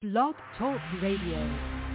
Blog Talk Radio.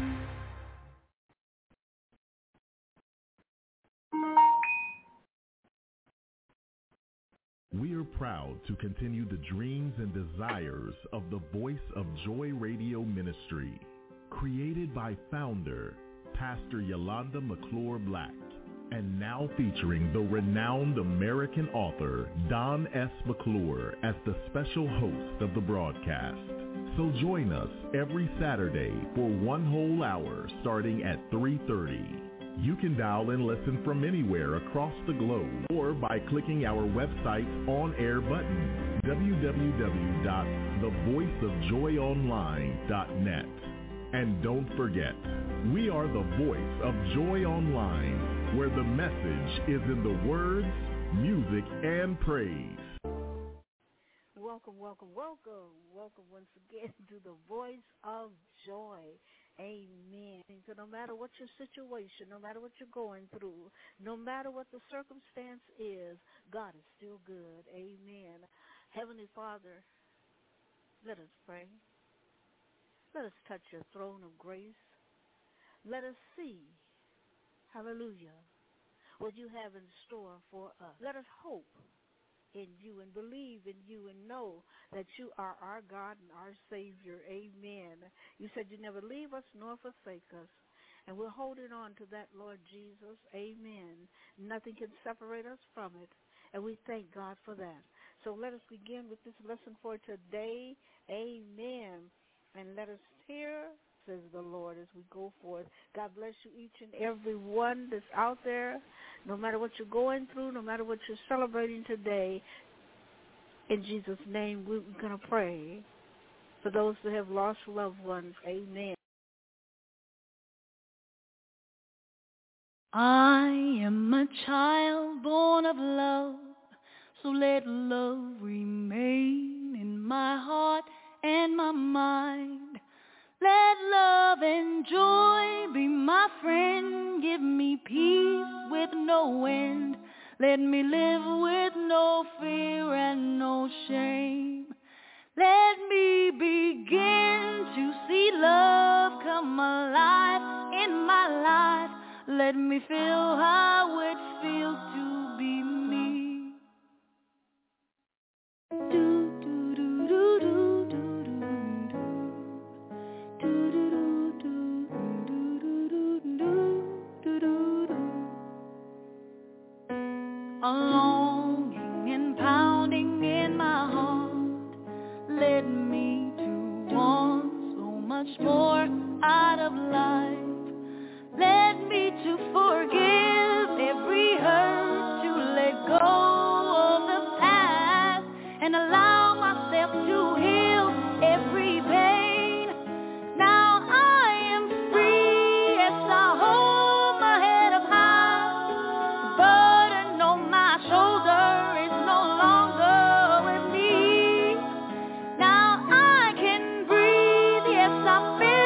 We are proud to continue the dreams and desires of the Voice of Joy Radio Ministry, created by founder, Pastor Yolanda McClure Black, and now featuring the renowned American author, Don S. McClure, as the special host of the broadcast. So join us every Saturday for 1 whole hour starting at 3:30. You can dial and listen from anywhere across the globe or by clicking our website's on-air button, www.thevoiceofjoyonline.net. And don't forget, we are the Voice of Joy Online, where the message is in the words, music, and praise. Welcome once again to the Voice of Joy. Amen. So no matter what your situation, no matter what you're going through, no matter what the circumstance is, God is still good. Amen. Heavenly Father, let us pray. Let us touch your throne of grace. Let us see, hallelujah, what you have in store for us. Let us hope in you and believe in you and know that you are our God and our Savior. Amen. You said you never leave us nor forsake us, and we're holding on to that, Lord Jesus. Amen. Nothing can separate us from it, and we thank God for that. So let us begin with this lesson for today. Amen. And let us hear, says the Lord, as we go forth. God bless you, each and every one that's out there, no matter what you're going through, no matter what you're celebrating today. In Jesus' name, we're going to pray for those that have lost loved ones. Amen. I am a child born of love, so let love remain in my heart and my mind. Let love and joy be my friend. Give me peace with no end. Let me live with no fear and no shame. Let me begin to see love come alive in my life. Let me feel how it feels to be me. A longing and pounding in my heart led me to want so much more out of life. Led me to forgive every hurt, to let go of the past and allow myself to heal every pain. Now I am free as I hold my head up high. The burden on my shoulder is no longer with me. Now I can breathe, yes I feel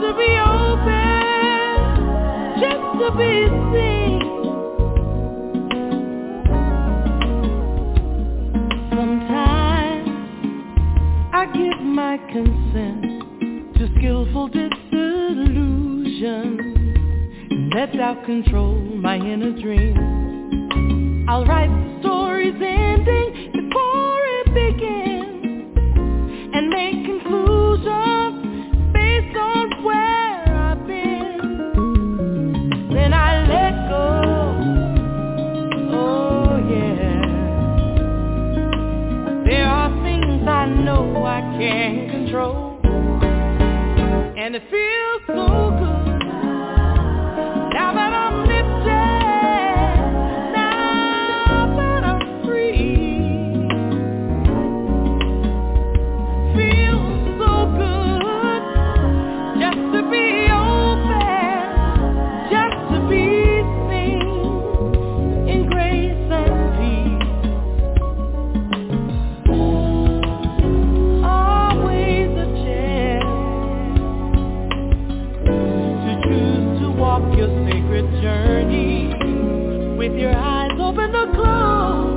to be open, just to be seen. Sometimes I give my consent to skillful disillusion. Let doubt control my inner dream. I'll write the story's ending before it begins, and make conclusions based on where I've been. Then I let go. Oh yeah. There are things I know I can't control, and it feels so good. Now that I'm lifted, now that I'm free, feels so good just to be open, just to be seen in grace and peace. Always a chance to choose to walk your sacred journey with your eyes open or closed.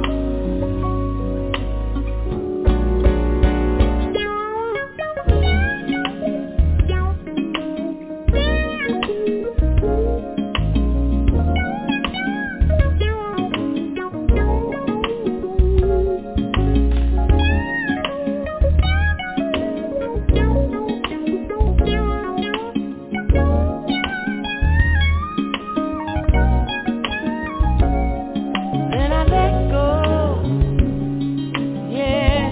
Then I let go. Yeah.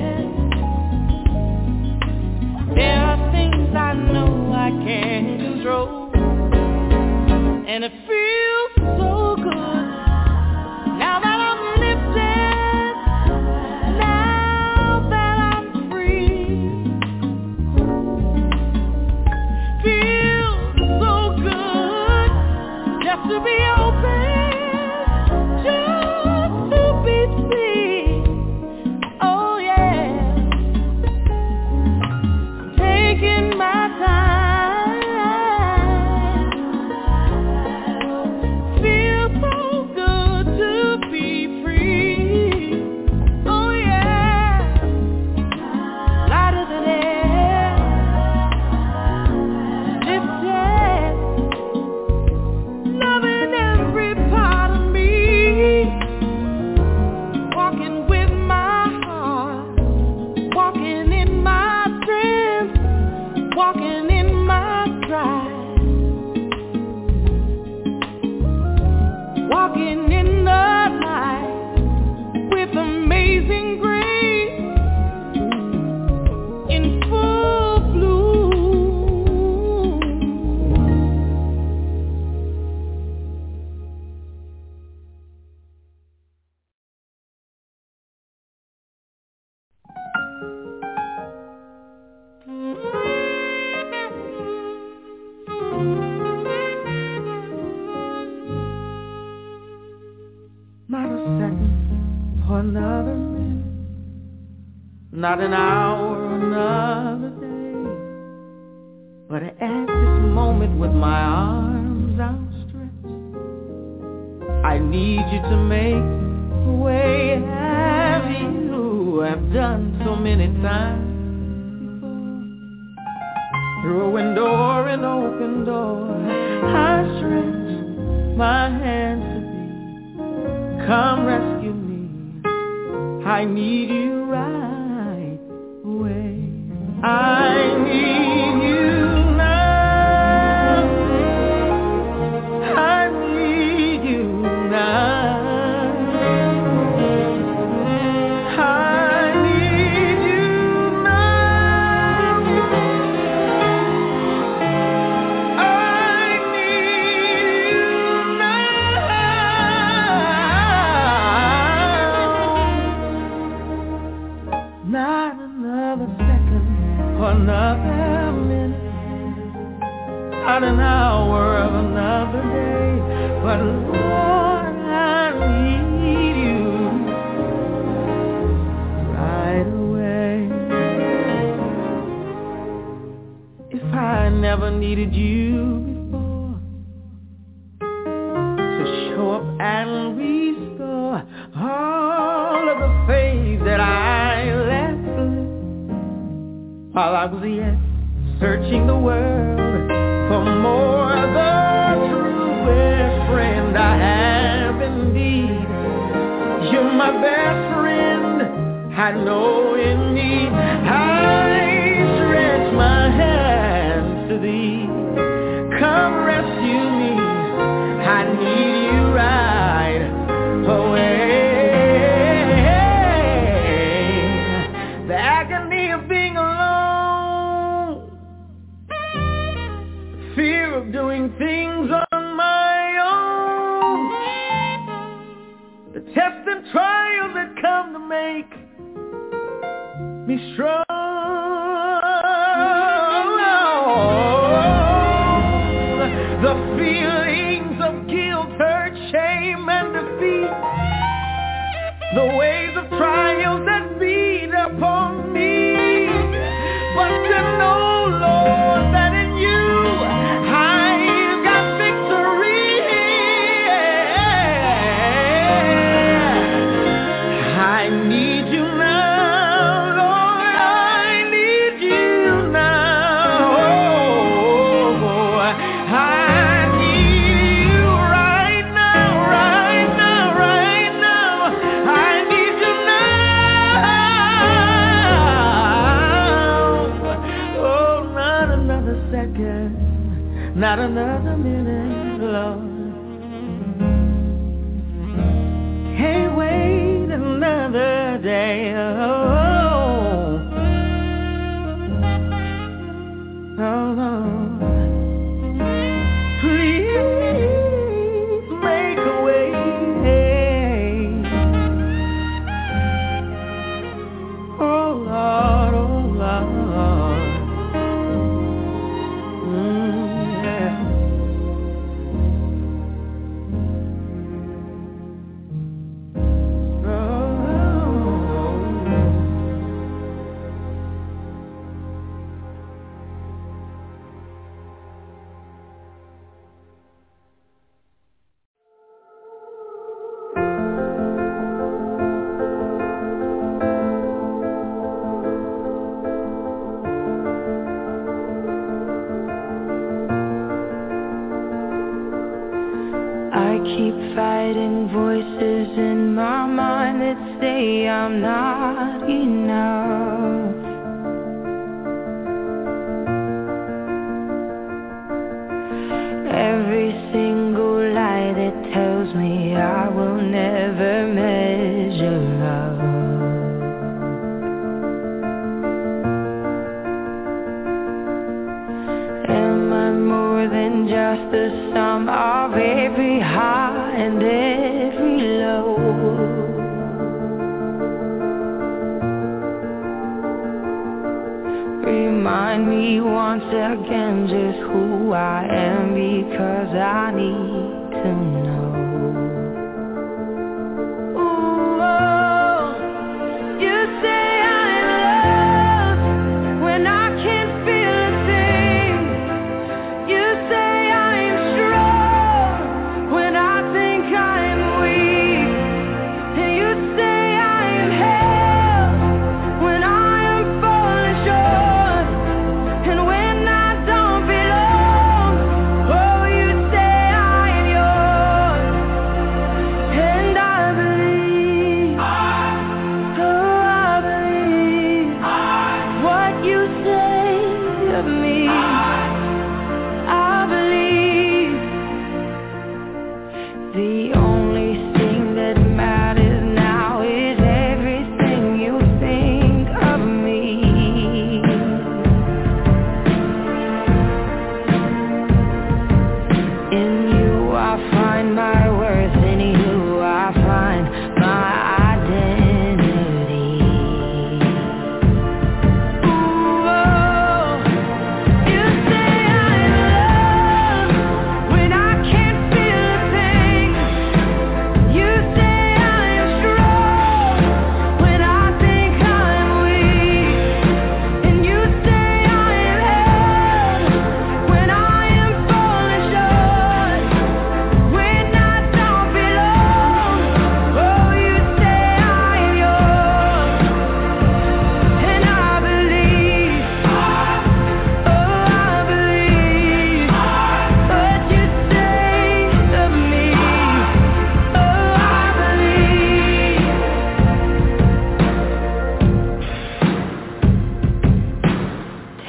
There are things I know I can't control, and it feels so good. Now that I'm lifted, now that I'm free, feels so good just to be open, just to be seen. Oh yeah, taking my time. Feels so good to be free. Oh yeah, lighter than air, lifted, loving every part of me, walking with my heart, walking in my strength, walking in my stride, walking in the light with amazing grace in full bloom. Not a second or another minute, not an hour or another day, but at this moment with my arms outstretched, I need you to make a way, as you have done so many times before. Through a window or an open door, I stretch my hand to thee. Come rescue me, I need you right away. I need you now, I need you now, I need you now, I need you now. Not another second or another minute, not an hour of another day, but Lord, I need you right away. If I never never needed you before to show up and restore all of the faith that I left while I was yet searching the world for more. The truest friend I have indeed. You're my best friend, I know in need. I stretch my hands to thee. Come rescue me, I need you right away. The agony of being alone, the fear of doing things on my own, the tests and trials that come to make me strong. The feelings of guilt, hurt, shame, and defeat. The waves of trials that beat upon me. But to know, Lord, that in you I've got victory. I need you now, Lord, I need you now. I need you right now, right now, right now. I need you now. Oh, not another second, not another minute, Lord. Can't wait another day. Oh, Lord, please make a way. Oh, Lord, oh, Lord. Yeah. I keep fighting voices in my mind that say I'm not enough. Every single lie that tells me I will never measure up. Am I more than just the sum of every high and every low? Remind me once again just who I am, because I need to know. Ooh, oh, you say I'm loved when I can't feel a thing. You say I'm strong when I think I'm weak. And you say I'm held when I am falling short. And when I don't belong, oh, you say I am yours.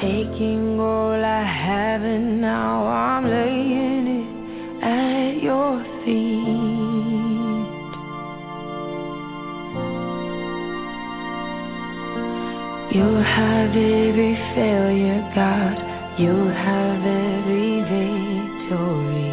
taking all I have and now I'm laying it at your feet. You have every failure, God. You have every victory.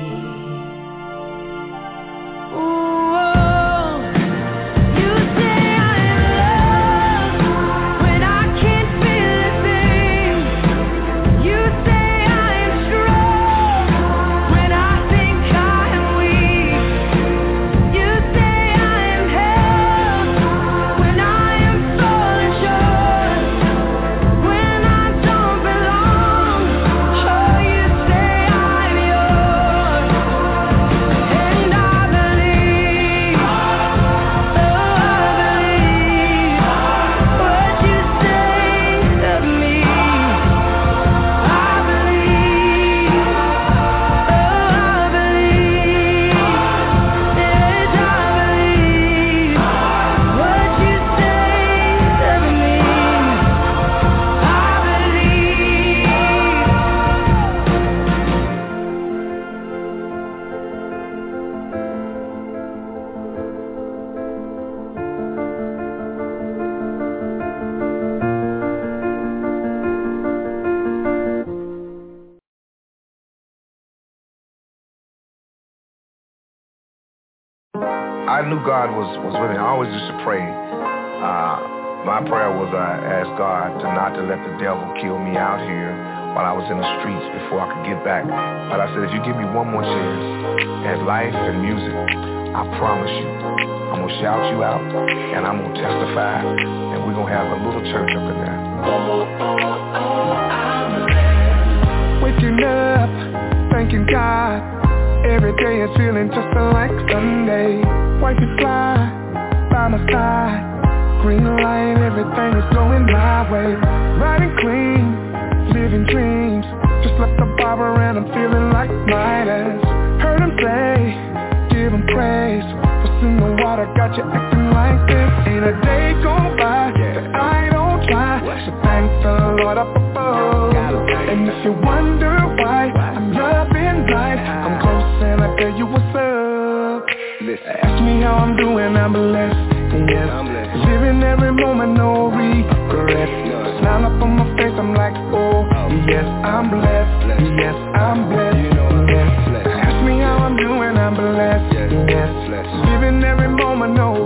I knew God was with me. I always used to pray. My prayer was I asked God not to let the devil kill me out here while I was in the streets before I could get back. But I said, if you give me one more chance at life and music, I promise you, I'm going to shout you out and I'm going to testify and we're going to have a little church up in there. Waking up, thanking God. Every day is feeling just like Sunday. Wife is fly, by my side. Green light, everything is going my way. Riding clean, living dreams. Just left the barber and I'm feeling like Midas. Heard him say, give him praise. What's in the water got you acting like this? Ain't a day gone by that I don't try. So thank the Lord up above. And if you wonder why I'm loving life, I'm close and I tell you what's up. Ask me how I'm doing, I'm blessed. Yes, living every moment, no regret. Smile up on my face, I'm like, oh, yes, I'm blessed. Yes, I'm blessed. Yes, ask me how I'm doing, I'm blessed. Yes, living every moment, no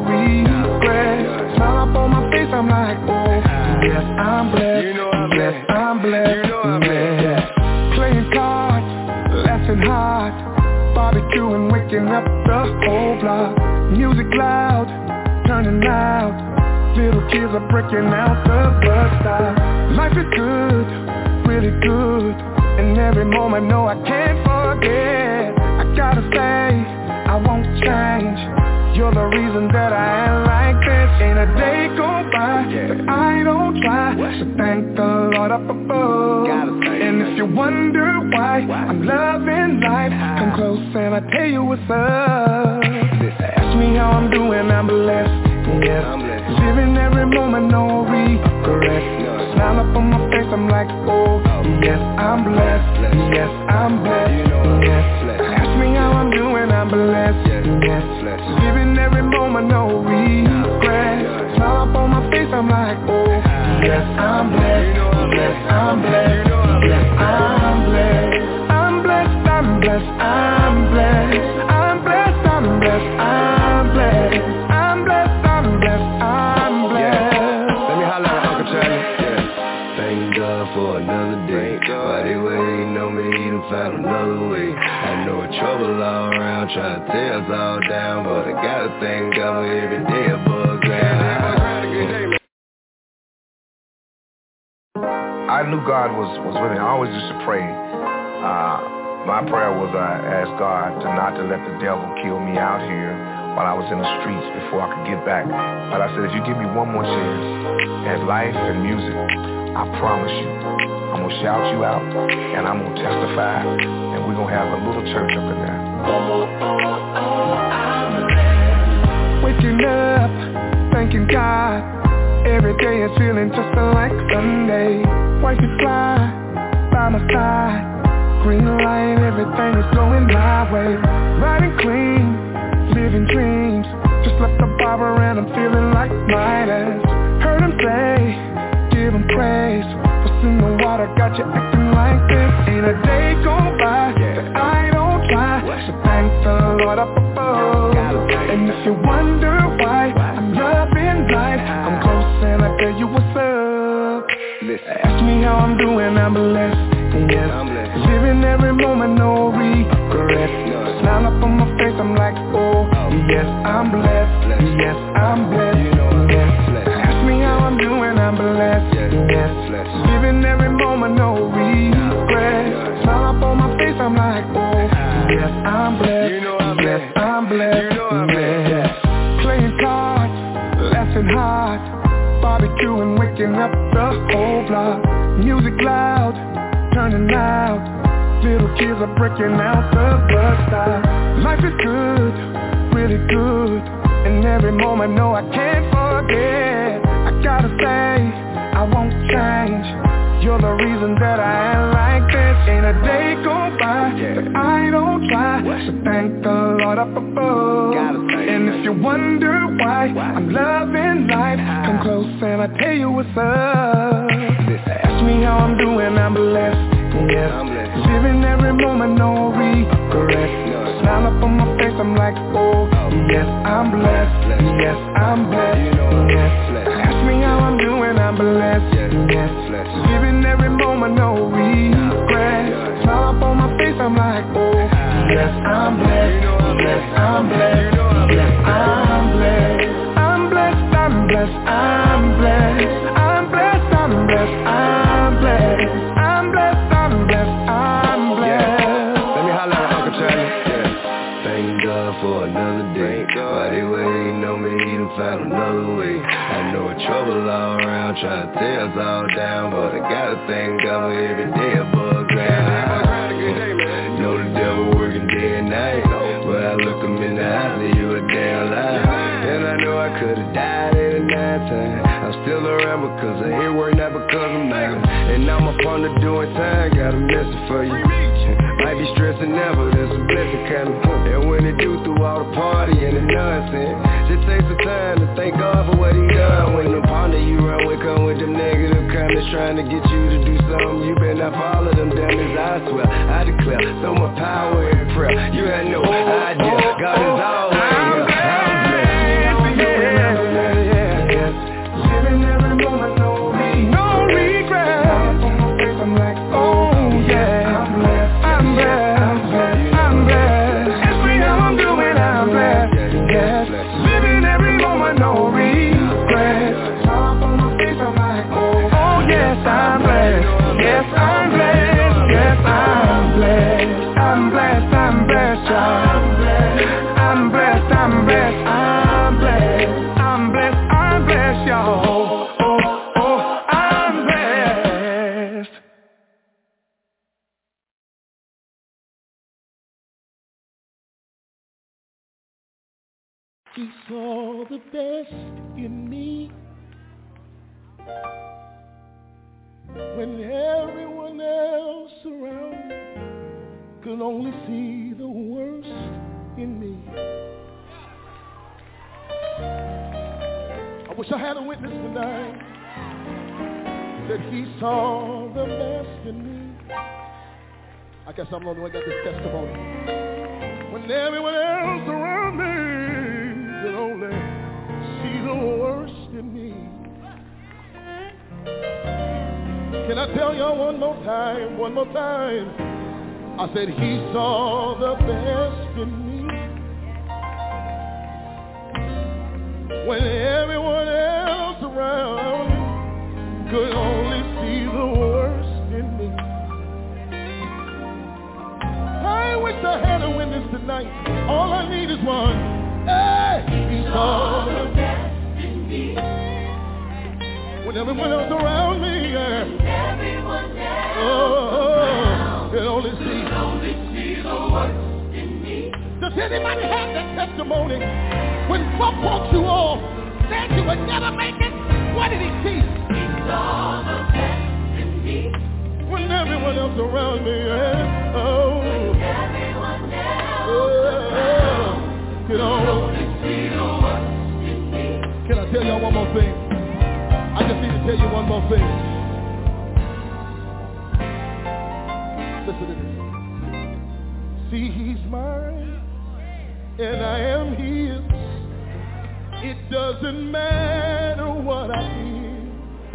regret. Smile up on my face, I'm like, oh, yes, I'm blessed. Yes, I'm blessed. Yes, playing cards, laughing hard, barbecuing, waking up the whole block. Music loud, turning out. Little kids are breaking out the bus stop. Life is good, really good. And every moment, no, I can't forget. I gotta say, I won't change. You're the reason that I am like this. Ain't a day go by that I don't try. So thank the Lord up above. And if you wonder why I'm loving life, come close and I tell you what's up. Ask me how I'm doing, I'm blessed. Yes, living every moment, no regret. Smile up on my face, I'm like, oh, yes, I'm blessed. Yes, I'm blessed. Yes, ask me how I'm doing, I'm blessed. Yes, living every moment, no regret. Smile up on my face, I'm like, oh, yes, I'm blessed. Yes, I'm blessed. Yes, I'm blessed. I'm blessed, I'm blessed, I'm blessed. I'm blessed, I'm blessed, I'm blessed. I'm blessed, I'm blessed, I'm blessed. Let me holler at Uncle Charlie. Thank God for another day. Why they waiting on me, he done found another way. I know it's trouble all around, trying to tear us all down, but I gotta thank God for every day above ground. I knew God was with me. I always used to pray. My prayer was I asked God not to let the devil kill me out here while I was in the streets before I could get back. But I said, if you give me one more chance at life and music, I promise you, I'm going to shout you out and I'm going to testify and we're going to have a little church up in there. Waking up, thanking God. Every day is feeling just like Sunday. Wifey fly by my side, green light, everything is going my way. Riding clean, living dreams, just left the barber and I'm feeling like Midas. Heard him say, give him praise, what's in the water got you acting like this. Ain't a day go by that I don't try, so thank the Lord up above. And if you wonder why I'm loving life, I'm close and I tell you what's up. Ask me how I'm doing, I'm blessed, yes. Living every moment, no regret. Smile up on my face, I'm like, oh, yes, I'm blessed, yes, I'm blessed, yes. Ask me how I'm doing, I'm blessed, yes. Living every moment, no regret. Smile up on my face, I'm like, oh, yes, I'm blessed, yes, I'm blessed, yes. Playing cards, laughing hard, barbecuing, waking up the whole block. Music loud, turning out, little kids are breaking out the bus stop. Life is good, really good, and every moment, no, I can't forget. I gotta say, I won't change, you're the reason that I am like this. Ain't a day go by that I don't try, so thank the Lord up above. And if you wonder why I'm loving life, come close and I tell you what's up. Ask me how I'm doing, I'm blessed, yes. Living every moment, no regret. Smile up on my face, I'm like, oh, yes, I'm blessed, yes, I'm blessed, yes. Ask me how I'm doing, I'm blessed, yes. Living every moment, no regret. Smile up on my face, I'm like, oh, yes, I'm blessed, yes, I'm blessed, yes, I'm blessed. I'm blessed, I'm blessed, I'm blessed, I'm blessed, I'm blessed, I'm blessed, I'm blessed, I'm blessed, I'm blessed. Let me holler at Uncle Charlie. Thank God for another day. Why they waiting on me to find another way? I know trouble all around, trying to tear us all down, but I gotta thank God for every day above ground. Know the devil working day and night, but I look him in the eye, say you a damn lie. And I know I could've died at a 9 time. I'm still around because I hear work, not because I'm mad. And now I'm up on the doing time, got a message for you. Might be stressing now, but there's a blessing coming. And when it do through all the party and the nonsense, just take some time to thank God for what he done. When the partner you run with come with them negative comments trying to get you to do something, you better not follow them dummies, I swear. I declare so much power in prayer. You had no idea, God is always here. Living every moment, no regret. I'm like, oh yeah, I'm blessed, I'm blessed, I'm blessed. Ask me how I'm doing, I'm blessed, yes. Living every moment, no regret. Top on my face, I'm like, oh yes, I'm blessed, yes, I'm blessed, yes, I'm blessed, I'm blessed, I'm blessed, I'm blessed, I'm blessed, I'm blessed, I'm blessed, I'm blessed, y'all. Oh, I'm blessed. He saw the best in me when everyone else around me could only see the worst in me. I wish I had a witness tonight that he saw the best in me. I guess I'm the only one that got this testimony. When everyone else around me could only see the worst in me. Can I tell y'all one more time, one more time? I said he saw the best in me when everyone else around could only see the worst in me. I wish I had a witness tonight. All I need is one. Hey, he saw the best in me when everyone else around me, everyone else could only see the worst in me. Does anybody have that testimony? When folk walked you off, said you would never make it, what did he see? He saw the best in me. everyone else around me. You know, can I tell y'all one more thing? I just need to tell you one more thing. Listen to this. See, he's mine, and I am his. It doesn't matter what I did.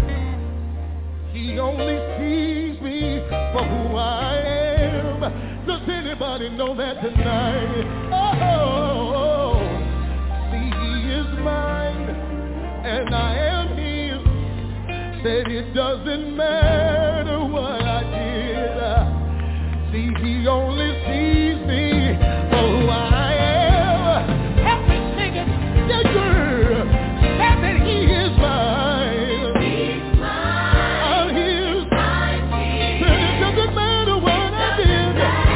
He only sees me for who I am. Does anybody know that tonight? Oh, see, he is mine, and I am his. Said it doesn't matter what I did. See, he only sees me for who I am. Help me sing it. Yeah, girl. Said that he is mine. He's mine. I'm his. Mine. Said it doesn't matter what I did.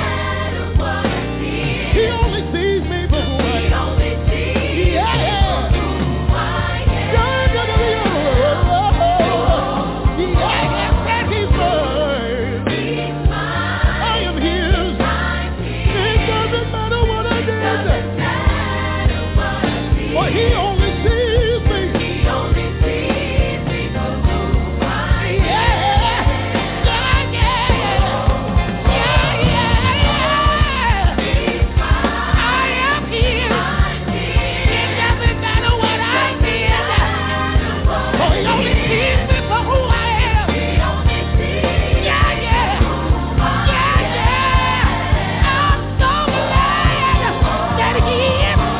He only sees me for who I am. He only sees me for who I am. He only sees me. He only sees me for who I am. He's mine. I am his. It doesn't matter what I did. Oh, he only sees me for who I am. He only sees me. I'm so glad that he is mine.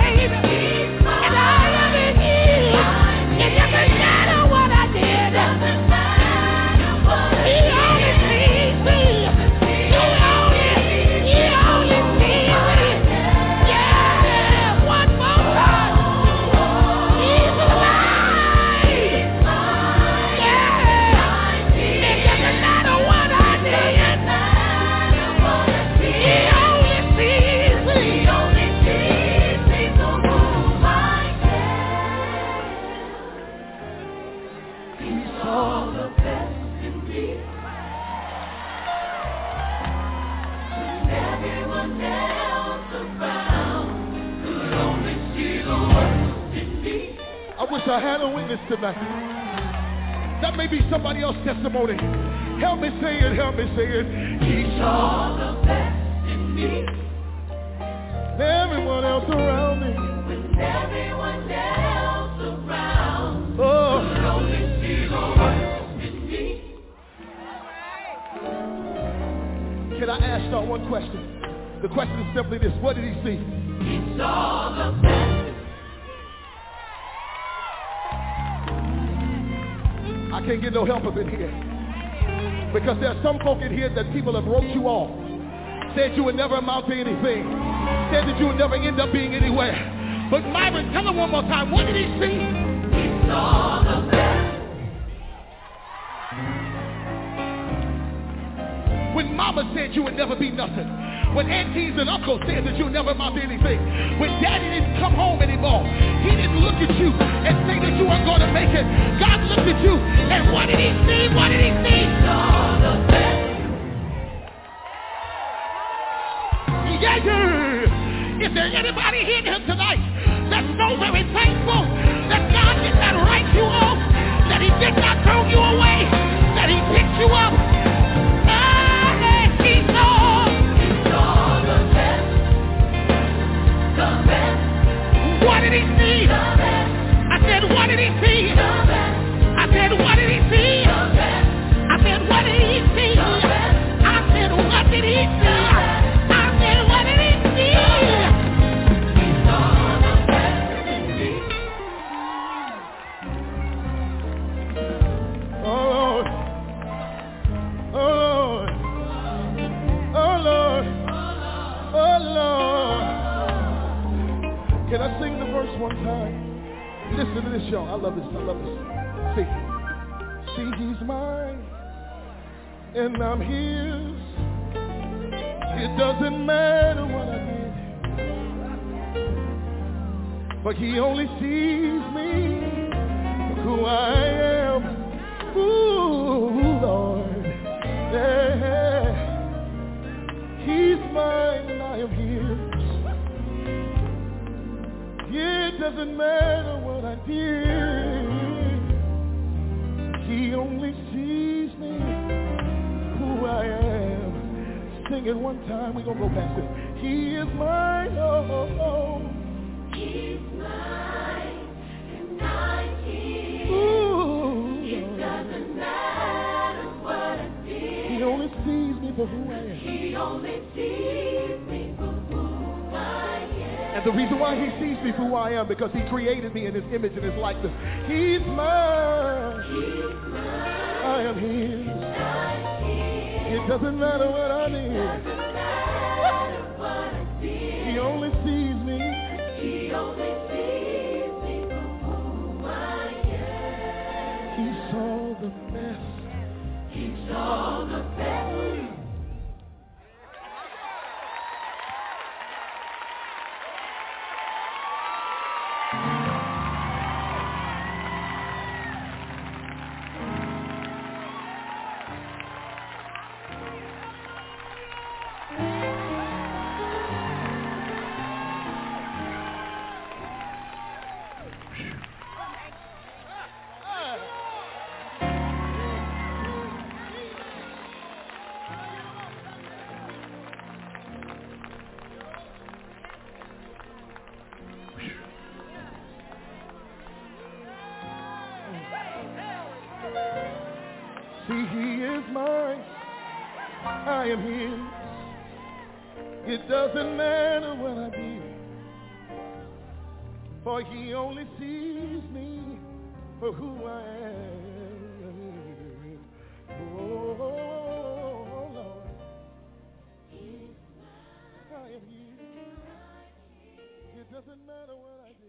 I had a witness tonight. That may be somebody else's testimony. Help me say it, help me say it. He saw the best in me. Everyone else around me. With everyone else around. Oh. Could only see the worst in me. Can I ask y'all one question? The question is simply this. What did he see? He saw the best. I can't get no help up in here. Because there's some folk in here that people have wrote you off. Said you would never amount to anything. Said that you would never end up being anywhere. But Myron, tell him one more time. What did he see? He saw the best. When mama said you would never be nothing. When aunties and uncles said that you'll never amount to anything. When daddy didn't come home anymore. He didn't look at you and say that you weren't going to make it. God looked at you and what did he see? What did he see? He saw the best. Yeah. Is there anybody here tonight that's so very thankful that God did not write you off, that he did not throw you away, that he picked you up? He saw the best. The best. What did he see? The best. I said, what did he see? The best. I said, what did he see? The best. I said, what did he see? The best. I said, what did he see? I said, what did he see? He saw the best in me. Oh Lord. Oh Lord. Oh Lord. Oh Lord. Can I sing the verse one time? Listen to this, y'all. I love this. I love this. See, he's mine, and I'm his. It doesn't matter what I did, but he only sees me for who I am. Ooh, Lord. Yeah. doesn't matter what I did. He only sees me who I am. Sing it one time, we're going to go past it. He is mine, oh. He's mine, and I'm his. Ooh. It doesn't matter what I did. He only sees me for who I am. He only sees me for who I am. And the reason why he sees me for who I am, because he created me in his image and his likeness. He's mine. He's mine. I am his. I'm his. It doesn't matter what I did. It doesn't matter what I did. He only sees me. He only sees me for who I am. He saw the best. He saw the best. See, he is mine. I am his. It doesn't matter what I did, for he only sees me for who I am. Oh, Lord. I am his. It doesn't matter what I did.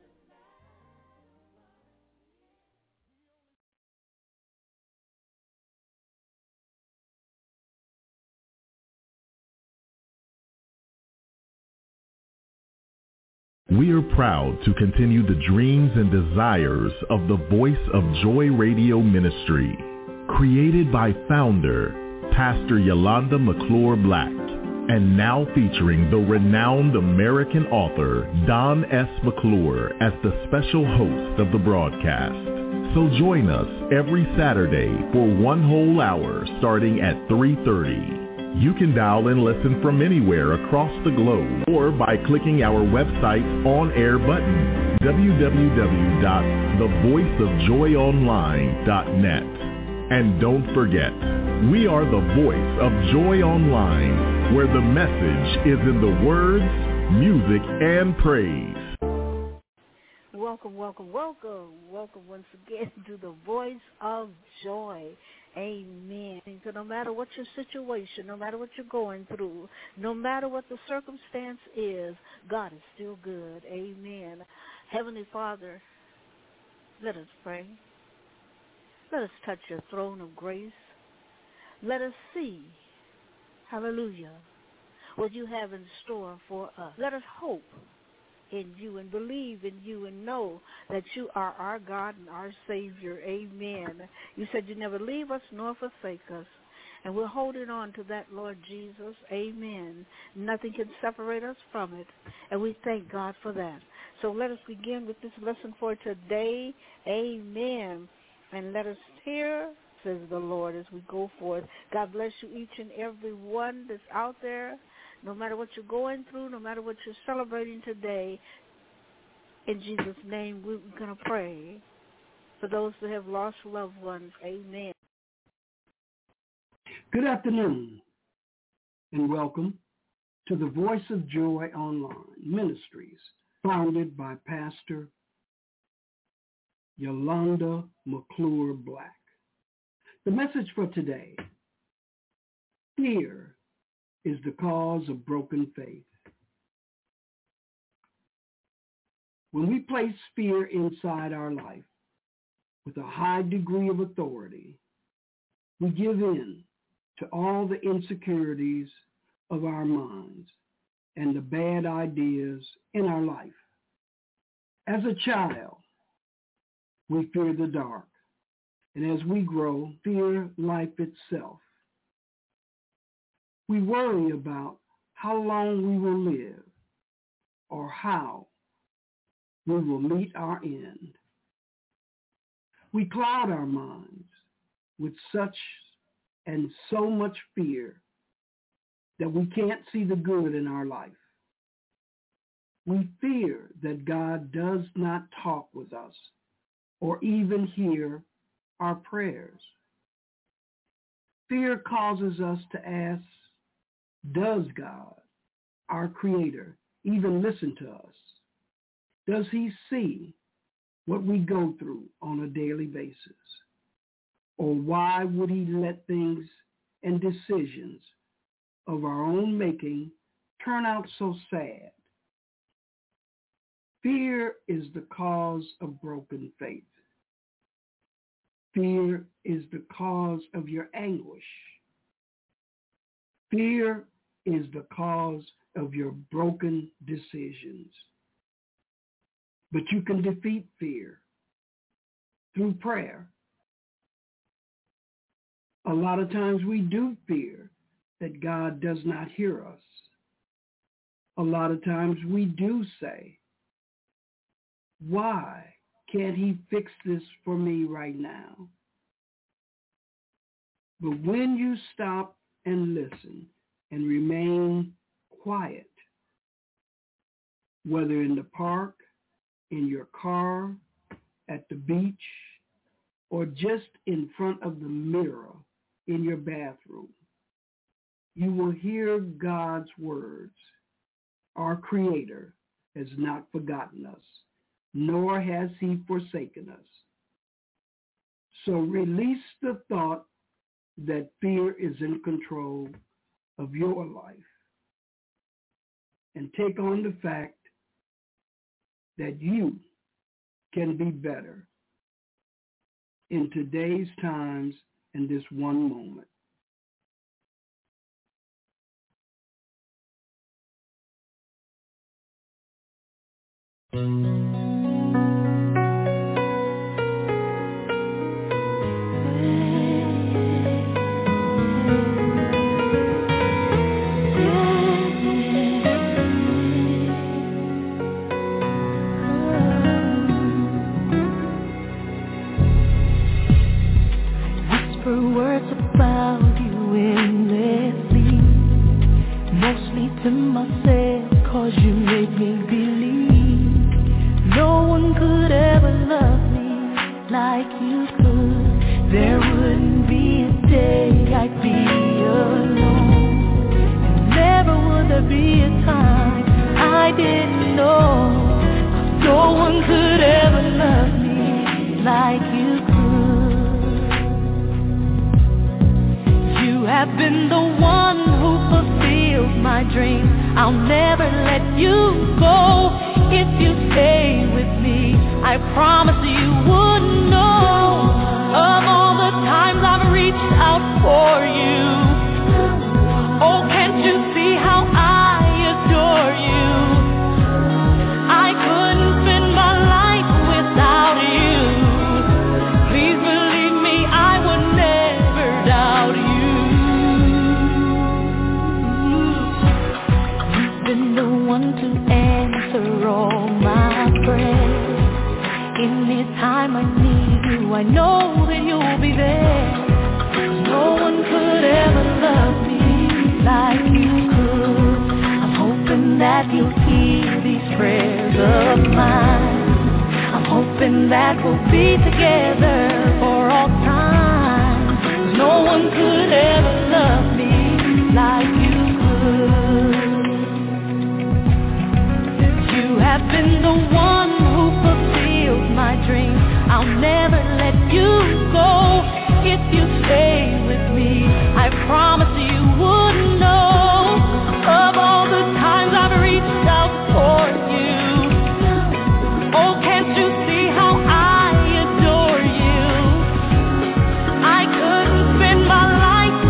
We are proud to continue the dreams and desires of the Voice of Joy Radio Ministry, created by founder, Pastor Yolanda McClure Black, and now featuring the renowned American author, Don S. McClure, as the special host of the broadcast. So join us every Saturday for 1 whole hour starting at 3:30. You can dial and listen from anywhere across the globe or by clicking our website's on-air button, www.thevoiceofjoyonline.net. And don't forget, we are the Voice of Joy Online, where the message is in the words, music, and praise. Welcome, welcome, welcome. Welcome once again to the Voice of Joy. Amen. So no matter what your situation, no matter what you're going through, no matter what the circumstance is, God is still good. Amen. Heavenly Father, let us pray. Let us touch your throne of grace. Let us see, hallelujah, what you have in store for us. Let us hope in you and believe in you and know that you are our God and our Savior. Amen. You said you never leave us nor forsake us. And we're holding on to that, Lord Jesus. Amen. Nothing can separate us from it. And we thank God for that. So let us begin with this lesson for today. Amen. And let us hear, says the Lord, as we go forth. God bless you, each and every one that's out there. No matter what you're going through, no matter what you're celebrating today, in Jesus' name, we're going to pray for those who have lost loved ones. Amen. Good afternoon, and welcome to the Voice of Joy Online Ministries, founded by Pastor Yolanda McClure Black. The message for today: fear is the cause of broken faith. When we place fear inside our life with a high degree of authority, we give in to all the insecurities of our minds and the bad ideas in our life. As a child, we fear the dark, and as we grow, fear life itself. We worry about how long we will live or how we will meet our end. We cloud our minds with such and so much fear that we can't see the good in our life. We fear that God does not talk with us or even hear our prayers. Fear causes us to ask, does God, our Creator, even listen to us? Does he see what we go through on a daily basis? Or why would he let things and decisions of our own making turn out so sad? Fear is the cause of broken faith. Fear is the cause of your anguish. Fear is the cause of your broken decisions. But you can defeat fear through prayer. A lot of times we do fear that God does not hear us. A lot of times we do say, why can't he fix this for me right now? But when you stop and listen and remain quiet, whether in the park, in your car, at the beach, or just in front of the mirror in your bathroom, you will hear God's words. Our Creator has not forgotten us, nor has he forsaken us. So release the thought that fear is in control of your life and take on the fact that you can be better in today's times and this one moment. To myself, 'cause you made me believe no one could ever love me like you could. There wouldn't be a day I'd be alone, and never would there be a time I didn't know. 'Cause no one could ever love me like you could. You have been the one who fulfilled my dreams. I'll never let you go. If you stay with me, I promise you wouldn't know of all the times I've reached out for you. Oh, can't you see how I adore you? I couldn't spend my life without you. Please believe me, I would never doubt you. To answer all my prayers. Anytime I need you, I know that you'll be there. 'Cause no one could ever love me like you could. I'm hoping that you'll hear these prayers of mine. I'm hoping that we'll be together for all time. 'Cause no one could ever love me like you could. You have been the one who fulfilled my dreams. I'll never let you go. If you stay with me, I promise you wouldn't know of all the times I've reached out for you. Oh, can't you see how I adore you? I couldn't spend my life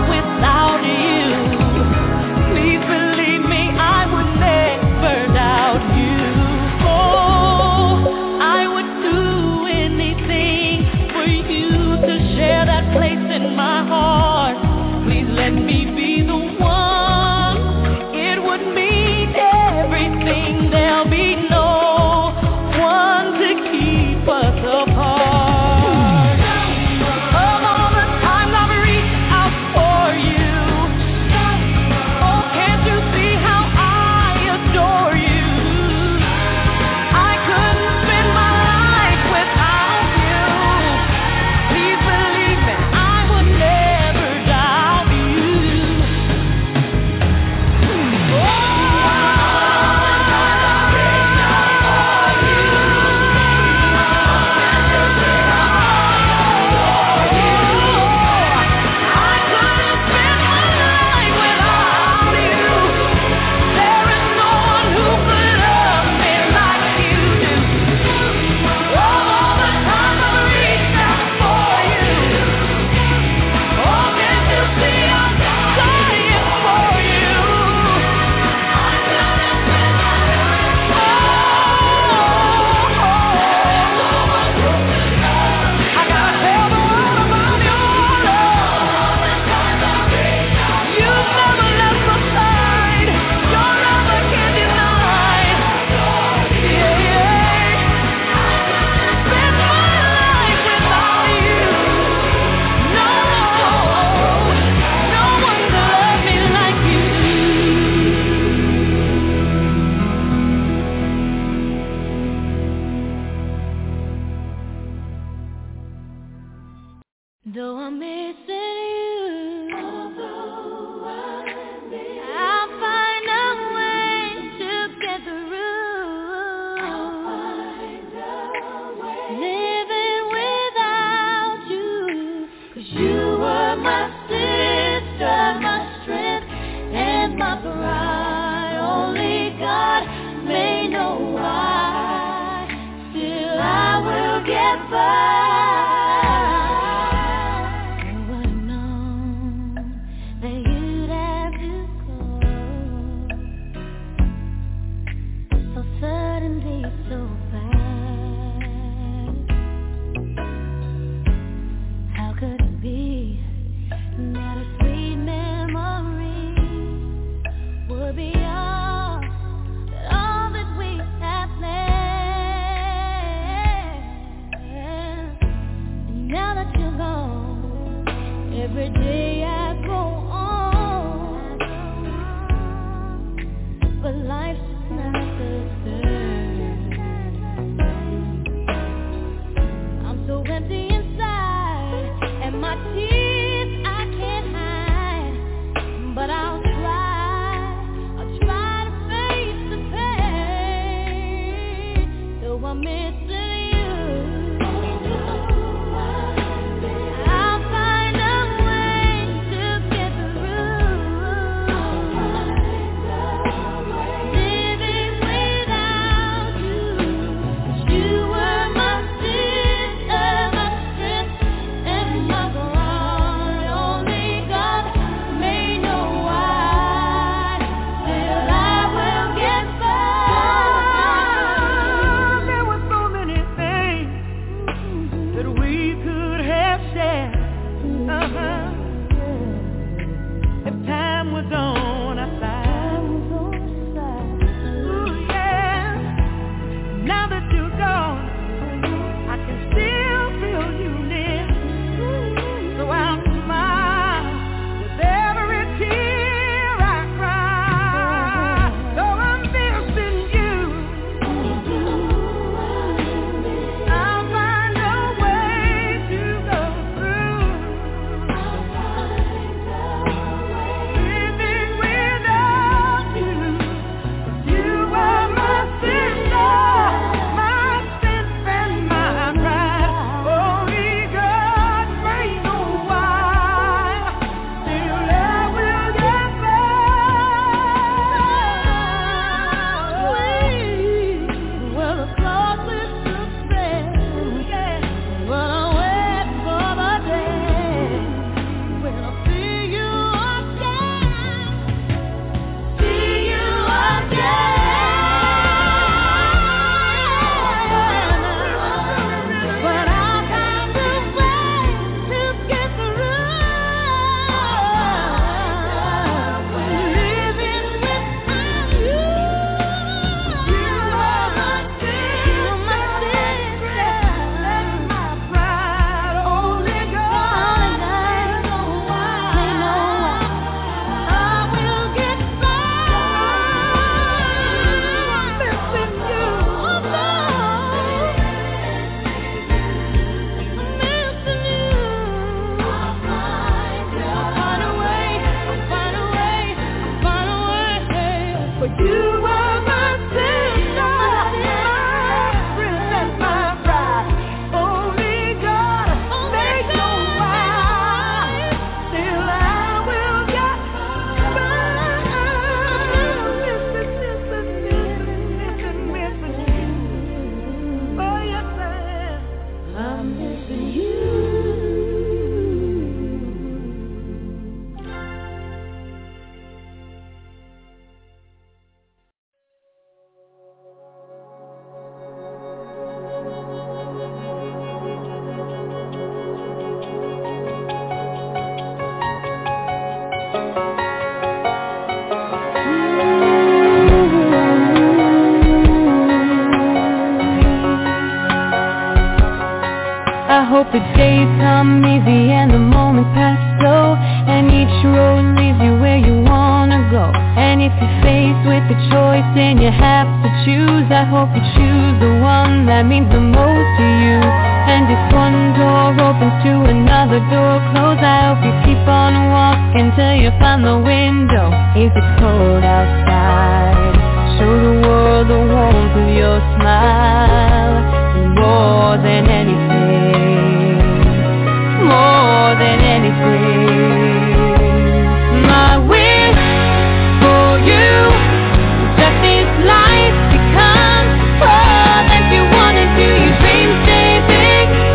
hope the days come easy and the moments pass slow, and each road leads you where you wanna go. And if you're faced with a choice and you have to choose, I hope you choose the one that means the most to you. And if one door opens to another door closed, I hope you keep on walking till you find the window. If it's cold outside, show the world the warmth of your smile. More than anything, more than anything, my wish for you is that this life becomes all that you wanna do. Your dreams stay big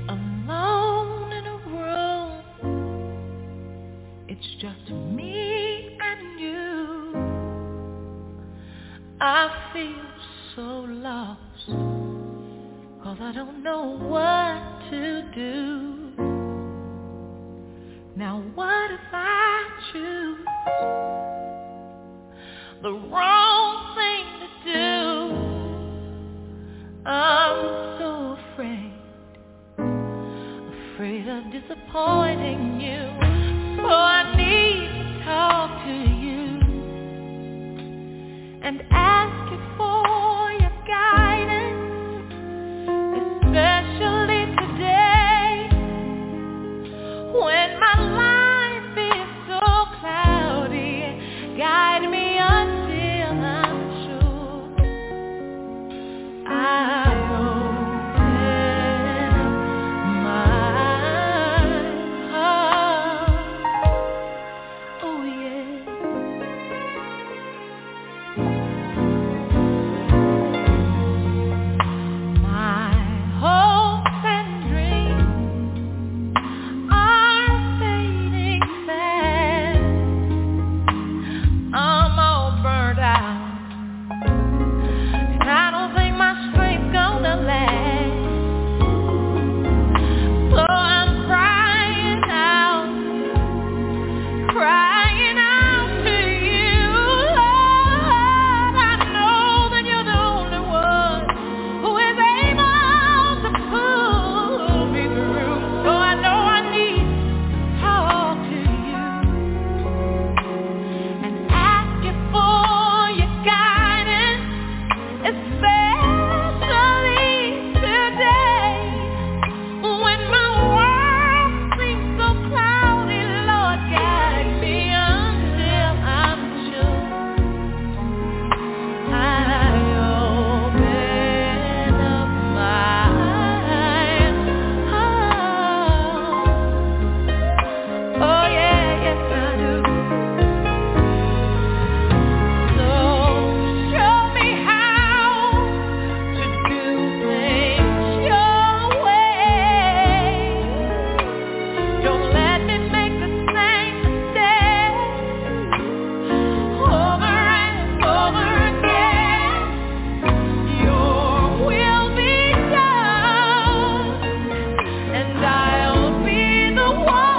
alone in a room. It's just me and you. I feel so lost, 'cause I don't know what to do. Now what if I choose the wrong thing to do? I'm so afraid of disappointing you. So I need to talk to you and ask you for your guidance, especially today when my life is so cloudy. Guide me until I'm sure I open my heart. Oh yeah. My hopes and dreams are fading fast. I'm all burned out, and I don't think my strength's gonna last. So I'm crying out to you, Lord. I know that you're the only one who is able to pull me through. So I know I need to talk to you and ask you for your guidance, especially today when my world seems so cloudy. Lord, guide me until I'm sure I open up my heart. Oh yeah, yes I do. So show me how to do things your way. Don't let me make the same mistake over and over again. Your will be done, and I'll be the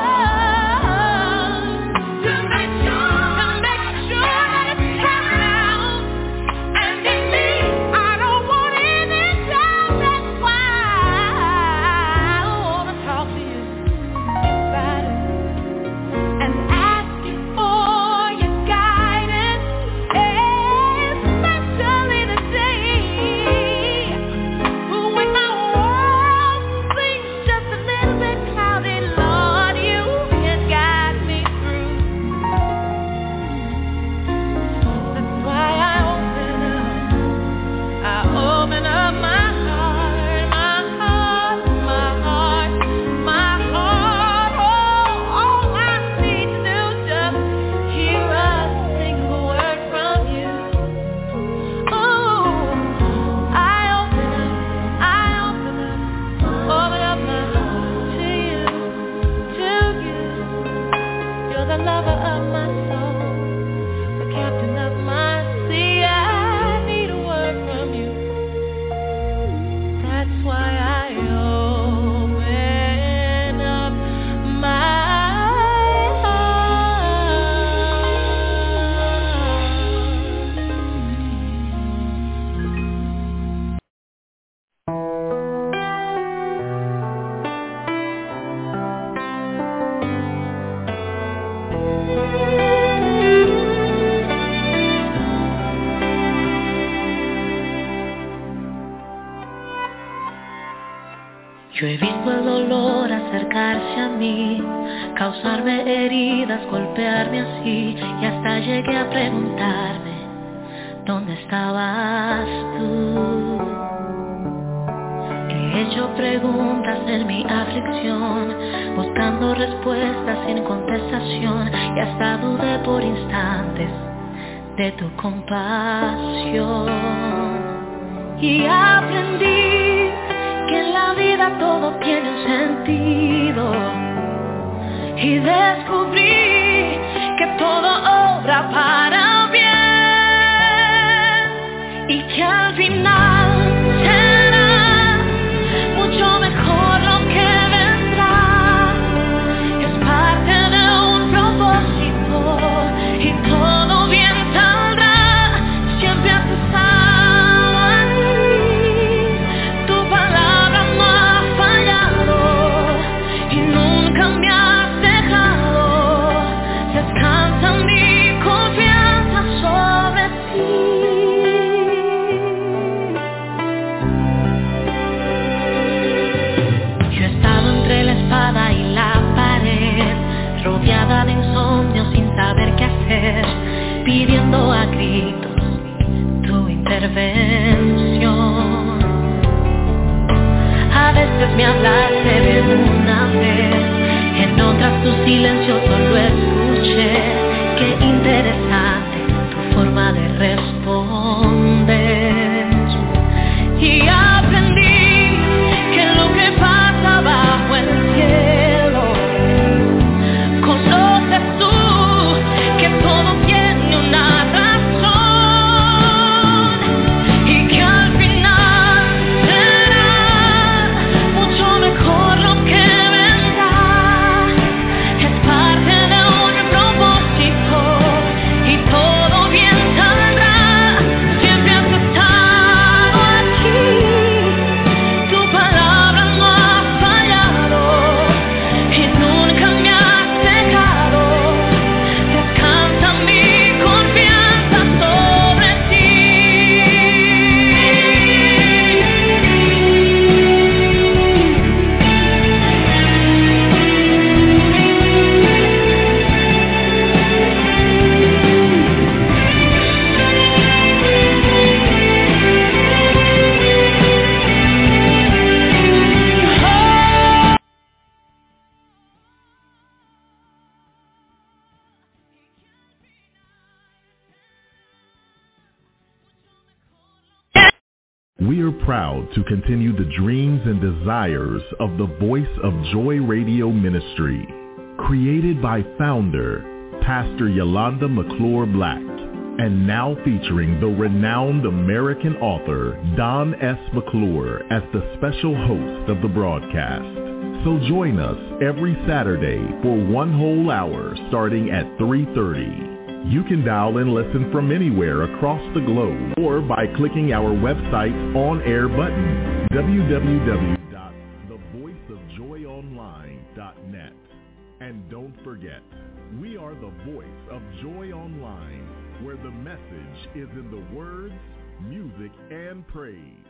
one to make sure that it's carried out. And in me, I don't want any doubt. That's why I wanna talk to you about it and ask you for your guidance, especially today when my world seems just a little bit cloudy. Lord, you can guide me through. That's why I open up my heart, my heart, my heart, my heart. Oh, all I need to do is just hear a single word from you. Oh, I open up my heart to you, You're the lover of my soul, the captain of my sea. I need a word from you. That's why I open up my Yo he visto el dolor acercarse a mí, causarme heridas, golpearme así, y hasta llegué a preguntarme, ¿dónde estabas tú? He hecho preguntas en mi aflicción, buscando respuestas sin contestación, y hasta dudé por instantes de tu compasión. Y aprendí que en la vida todo tiene un y descubrí que todo obra para bien y que al final será mucho mejor lo que vendrá. Es parte de un propósito y todo bien saldrá. Siempre has estado aquí, tu palabra no ha fallado y nunca me has dejado. Descansa mi confianza sobre ti. Yo he estado entre la espada y la pared, rodeada de insomnio sin saber qué hacer, pidiendo a gritos tu intervención. A veces me hablaste de una vez, en otras tu silencio solo escuché. Qué interesante tu forma de responder. Y aprendí que lo que pasa bajo el cielo, conoces tú, que todo tiene una razón y que al final será mucho mejor lo que vendrá. Es parte de un propósito y todo bien saldrá. Siempre has estado aquí, tu palabra no ha fallado y nunca me has dejado. Descansa mi confianza sobre ti. We are proud to continue the dreams and desires of the Voice of Joy Radio Ministry, created by founder, Pastor Yolanda McClure Black, and now featuring the renowned American author, Don S. McClure, as the special host of the broadcast. So join us every Saturday for 1 whole hour starting at 3:30. You can dial and listen from anywhere across the globe or by clicking our website's on-air button, www.thevoiceofjoyonline.net. And don't forget, we are the Voice of Joy Online, where the message is in the words, music, and praise.